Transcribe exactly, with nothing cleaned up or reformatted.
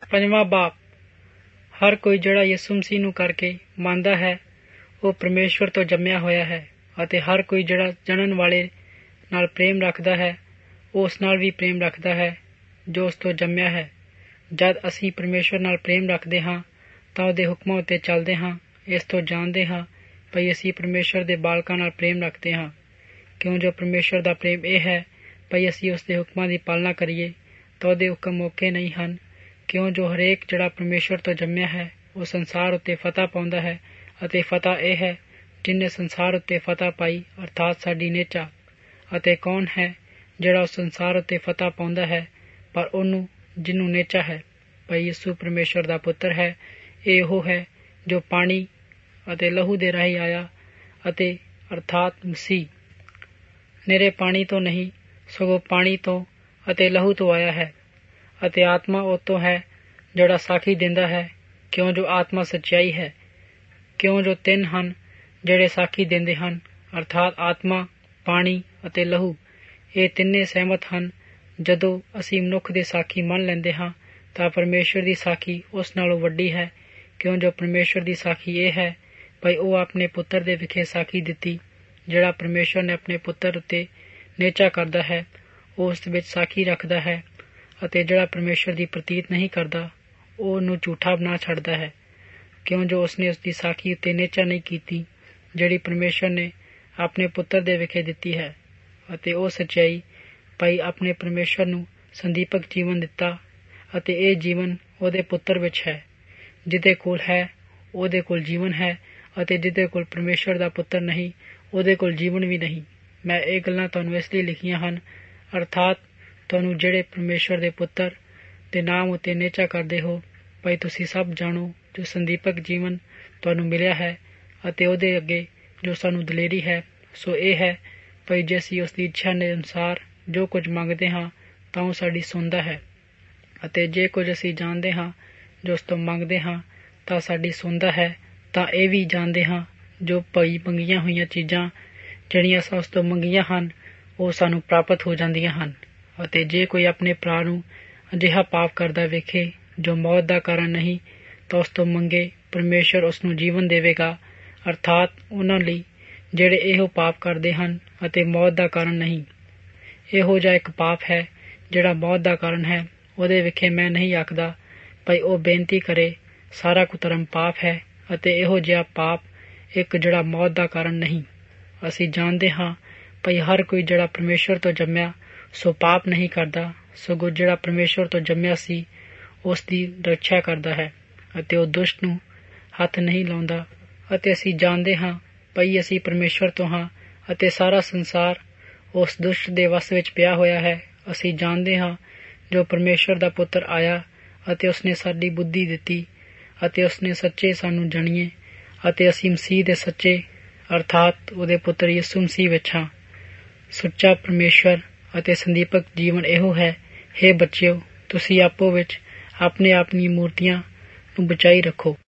ਪੰਜਵਾਂ ਬਾਪ। ਹਰ ਕੋਈ ਜਿਹੜਾ ਯਿਸੂ ਮਸੀਹ ਨੂੰ ਕਰਕੇ ਮੰਨਦਾ ਹੈ ਉਹ ਪਰਮੇਸ਼ਵਰ ਤੋਂ ਜੰਮਿਆ ਹੋਇਆ ਹੈ, ਅਤੇ ਹਰ ਕੋਈ ਜਿਹੜਾ ਜਣਨ ਵਾਲੇ ਨਾਲ ਪ੍ਰੇਮ ਰੱਖਦਾ ਹੈ ਉਹ ਉਸ ਨਾਲ ਵੀ ਪ੍ਰੇਮ ਰੱਖਦਾ ਹੈ ਜੋ ਉਸ ਤੋਂ ਜੰਮਿਆ ਹੈ। ਜਦ ਅਸੀਂ ਪਰਮੇਸ਼ਵਰ ਨਾਲ ਪ੍ਰੇਮ ਰੱਖਦੇ ਹਾਂ ਤਾਂ ਉਹਦੇ ਹੁਕਮਾਂ ਉੱਤੇ ਚੱਲਦੇ ਹਾਂ। ਇਸ ਤੋਂ ਜਾਣਦੇ ਹਾਂ ਭਈ ਅਸੀਂ ਪਰਮੇਸ਼ਵਰ ਦੇ ਬਾਲਕਾਂ ਨਾਲ ਪ੍ਰੇਮ ਰੱਖਦੇ ਹਾਂ, ਕਿਉਂ ਜੋ ਪਰਮੇਸ਼ਵਰ ਦਾ ਪ੍ਰੇਮ ਇਹ ਹੈ ਭਈ ਅਸੀਂ ਉਸਦੇ ਹੁਕਮਾਂ ਦੀ ਪਾਲਣਾ ਕਰੀਏ। ਤਾਂ ਉਹਦੇ ਹੁਕਮ ਮੌਕੇ ਨਹੀਂ ਹਨ, ਕਿਉਂ ਜੋ ਹਰੇਕ ਜਿਹੜਾ ਪਰਮੇਸ਼ਵਰ ਤੋਂ ਜੰਮਿਆ ਹੈ ਉਹ ਸੰਸਾਰ ਉੱਤੇ ਫਤਿਹ ਪਾਉਂਦਾ ਹੈ, ਅਤੇ ਫਤਿਹ ਇਹ ਹੈ ਜਿਹਨੇ ਸੰਸਾਰ ਉੱਤੇ ਫਤਿਹ ਪਾਈ, ਅਰਥਾਤ ਸਾਡੀ ਨੇਚਾ। ਅਤੇ ਕੌਣ ਹੈ ਜਿਹੜਾ ਉਸ ਸੰਸਾਰ ਉੱਤੇ ਫਤਿਹ ਪਾਉਂਦਾ ਹੈ ਪਰ ਉਹਨੂੰ ਜਿਹਨੂੰ ਨੇਚਾ ਹੈ ਭਈ ਯਿਸੂ ਪਰਮੇਸ਼ਵਰ ਦਾ ਪੁੱਤਰ ਹੈ। ਇਹ ਉਹ ਹੈ ਜੋ ਪਾਣੀ ਅਤੇ ਲਹੂ ਦੇ ਰਾਹੀਂ ਆਇਆ, ਅਤੇ ਅਰਥਾਤ ਮਸੀਹ ਨਿਰੇ ਪਾਣੀ ਤੋਂ ਨਹੀਂ ਸਗੋਂ ਪਾਣੀ ਤੋਂ ਅਤੇ ਲਹੂ ਤੋਂ ਆਇਆ ਹੈ। ਅਤੇ ਆਤਮਾ ਉਹ ਤੋਂ ਹੈ ਜਿਹੜਾ ਸਾਖੀ ਦਿੰਦਾ ਹੈ, ਕਿਉਂ ਜੋ ਆਤਮਾ ਸੱਚਾਈ ਹੈ। ਕਿਉਂ ਜੋ ਤਿੰਨ ਹਨ ਜਿਹੜੇ ਸਾਖੀ ਦਿੰਦੇ ਹਨ, ਅਰਥਾਤ ਆਤਮਾ, ਪਾਣੀ ਅਤੇ ਲਹੂ। ਇਹ ਤਿੰਨੇ ਸਹਿਮਤ ਹਨ। ਜਦੋਂ ਅਸੀਂ ਮਨੁੱਖ ਦੀ ਸਾਖੀ ਮੰਨ ਲੈਂਦੇ ਹਾਂ ਤਾਂ ਪਰਮੇਸ਼ਵਰ ਦੀ ਸਾਖੀ ਉਸ ਨਾਲੋਂ ਵੱਡੀ ਹੈ, ਕਿਉਂ ਜੋ ਪਰਮੇਸ਼ਵਰ ਦੀ ਸਾਖੀ ਇਹ ਹੈ ਭਈ ਉਹ ਆਪਣੇ ਪੁੱਤਰ ਦੇ ਵਿਖੇ ਸਾਖੀ ਦਿੱਤੀ। ਜਿਹੜਾ ਪਰਮੇਸ਼ਵਰ ਨੇ ਆਪਣੇ ਪੁੱਤਰ ਉੱਤੇ ਨੇਚਾ ਕਰਦਾ ਹੈ ਉਹ ਉਸ ਵਿੱਚ ਸਾਖੀ ਰੱਖਦਾ ਹੈ, ਅਤੇ ਜਿਹੜਾ ਪਰਮੇਸ਼ਵਰ ਦੀ ਪ੍ਰਤੀਤ ਨਹੀਂ ਕਰਦਾ ਉਹ ਉਹਨੂੰ ਝੂਠਾ ਬਣਾ ਛੱਡਦਾ ਹੈ, ਕਿਉਂ ਜੋ ਉਸਨੇ ਉਸਦੀ ਸਾਖੀ ਉੱਤੇ ਨੇਚਾ ਨਹੀਂ ਕੀਤੀ ਜਿਹੜੀ ਪਰਮੇਸ਼ਵਰ ਨੇ ਆਪਣੇ ਪੁੱਤਰ ਦੇ ਵਿਖੇ ਦਿੱਤੀ ਹੈ। ਅਤੇ ਉਹ ਸੱਚਾਈ ਭਈ ਆਪਣੇ ਪਰਮੇਸ਼ਵਰ ਨੂੰ ਸੰਦੀਪਕ ਜੀਵਨ ਦਿੱਤਾ, ਅਤੇ ਇਹ ਜੀਵਨ ਉਹਦੇ ਪੁੱਤਰ ਵਿੱਚ ਹੈ। ਜਿਹਦੇ ਕੋਲ ਹੈ ਉਹਦੇ ਕੋਲ ਜੀਵਨ ਹੈ, ਅਤੇ ਜਿਹਦੇ ਕੋਲ ਪਰਮੇਸ਼ਵਰ ਦਾ ਪੁੱਤਰ ਨਹੀਂ ਉਹਦੇ ਕੋਲ ਜੀਵਨ ਵੀ ਨਹੀਂ। ਮੈਂ ਇਹ ਗੱਲਾਂ ਤੁਹਾਨੂੰ ਇਸ ਲਈ ਲਿਖੀਆਂ ਹਨ, ਅਰਥਾਤ ਤੁਹਾਨੂੰ ਜਿਹੜੇ ਪਰਮੇਸ਼ਵਰ ਦੇ ਪੁੱਤਰ ਦੇ ਨਾਮ ਉੱਤੇ ਨੇਚਾ ਕਰਦੇ ਹੋ ਭਈ ਤੁਸੀਂ ਸਭ ਜਾਣੋ ਜੋ ਸੰਦੀਪਕ ਜੀਵਨ ਤੁਹਾਨੂੰ ਮਿਲਿਆ ਹੈ, ਅਤੇ ਉਹਦੇ ਅੱਗੇ ਜੋ ਸਾਨੂੰ ਦਲੇਰੀ ਹੈ ਸੋ ਇਹ ਹੈ ਭਈ ਜੇ ਅਸੀਂ ਉਸ ਦੀ ਇੱਛਾ ਦੇ ਅਨੁਸਾਰ ਜੋ ਕੁਝ ਮੰਗਦੇ ਹਾਂ ਤਾਂ ਉਹ ਸਾਡੀ ਸੁਣਦਾ ਹੈ, ਅਤੇ ਜੇ ਕੁਝ ਅਸੀਂ ਜਾਣਦੇ ਹਾਂ ਜੋ ਉਸ ਤੋਂ ਮੰਗਦੇ ਹਾਂ ਤਾਂ ਸਾਡੀ ਸੁਣਦਾ ਹੈ। ਤਾਂ ਇਹ ਵੀ ਜਾਣਦੇ ਹਾਂ ਜੋ ਭਈ ਮੰਗੀਆਂ ਹੋਈਆਂ ਚੀਜ਼ਾਂ ਜਿਹੜੀਆਂ ਅਸਾਂ ਉਸ ਤੋਂ ਮੰਗੀਆਂ ਹਨ ਉਹ ਸਾਨੂੰ ਪ੍ਰਾਪਤ ਹੋ ਜਾਂਦੀਆਂ ਹਨ। ਅਤੇ ਜੇ ਕੋਈ ਆਪਣੇ ਭਰਾ ਨੂੰ ਅਜਿਹਾ ਪਾਪ ਕਰਦਾ ਵੇਖੇ ਜੋ ਮੌਤ ਦਾ ਕਾਰਨ ਨਹੀਂ ਤਾਂ ਉਸ ਤੋਂ ਮੰਗੇ, ਪਰਮੇਸ਼ਵਰ ਉਸ ਨੂੰ ਜੀਵਨ ਦੇਵੇਗਾ, ਅਰਥਾਤ ਉਹਨਾਂ ਲਈ ਜਿਹੜੇ ਇਹੋ ਪਾਪ ਕਰਦੇ ਹਨ ਅਤੇ ਮੌਤ ਦਾ ਕਾਰਨ ਨਹੀਂ। ਇਹੋ ਜਿਹਾ ਇੱਕ ਪਾਪ ਹੈ ਜਿਹੜਾ ਮੌਤ ਦਾ ਕਾਰਨ ਹੈ, ਉਹਦੇ ਵਿਖੇ ਮੈਂ ਨਹੀਂ ਆਖਦਾ ਭਈ ਉਹ ਬੇਨਤੀ ਕਰੇ। ਸਾਰਾ ਕੁਧਰਮ ਪਾਪ ਹੈ, ਅਤੇ ਇਹੋ ਜਿਹਾ ਪਾਪ ਇੱਕ ਜਿਹੜਾ ਮੌਤ ਦਾ ਕਾਰਨ ਨਹੀਂ। ਅਸੀਂ ਜਾਣਦੇ ਹਾਂ ਭਈ ਹਰ ਕੋਈ ਜਿਹੜਾ ਪਰਮੇਸ਼ਵਰ ਤੋਂ ਜੰਮਿਆ ਸੋ ਪਾਪ ਨਹੀਂ ਕਰਦਾ, ਸਗੋਂ ਜਿਹੜਾ ਪਰਮੇਸ਼ਵਰ ਤੋਂ ਜੰਮਿਆ ਸੀ ਉਸ ਦੀ ਰੱਖਿਆ ਕਰਦਾ ਹੈ, ਅਤੇ ਉਹ ਦੁਸ਼ਟ ਨੂੰ ਹੱਥ ਨਹੀਂ ਲਾਉਂਦਾ। ਅਤੇ ਅਸੀਂ ਜਾਣਦੇ ਹਾਂ ਭਈ ਅਸੀਂ ਪਰਮੇਸ਼ਵਰ ਤੋਂ ਹਾਂ, ਅਤੇ ਸਾਰਾ ਸੰਸਾਰ ਉਸ ਦੁਸ਼ਟ ਦੇ ਵੱਸ ਵਿੱਚ ਪਿਆ ਹੋਇਆ ਹੈ। ਅਸੀਂ ਜਾਣਦੇ ਹਾਂ ਜੋ ਪਰਮੇਸ਼ਵਰ ਦਾ ਪੁੱਤਰ ਆਇਆ ਅਤੇ ਉਸਨੇ ਸਾਡੀ ਬੁੱਧੀ ਦਿੱਤੀ, ਅਤੇ ਉਸਨੇ ਸੱਚੇ ਸਾਨੂੰ ਜਾਣੀਏ, ਅਤੇ ਅਸੀਂ ਮਸੀਹ ਦੇ ਸੱਚੇ ਅਰਥਾਤ ਉਹਦੇ ਪੁੱਤਰ ਯਿਸੂ ਮਸੀਹ ਵਿੱਚ ਹਾਂ। ਸੁੱਚਾ ਪਰਮੇਸ਼ਵਰ ਅਤੇ ਸੰਦੀਪਕ ਜੀਵਨ ਇਹੋ ਹੈ। ਹੇ ਬੱਚਿਓ, ਤੁਸੀਂ ਆਪੋ ਵਿੱਚ ਆਪਣੇ ਆਪਣੀ ਮੂਰਤੀਆਂ ਨੂੰ ਬਚਾਈ ਰੱਖੋ।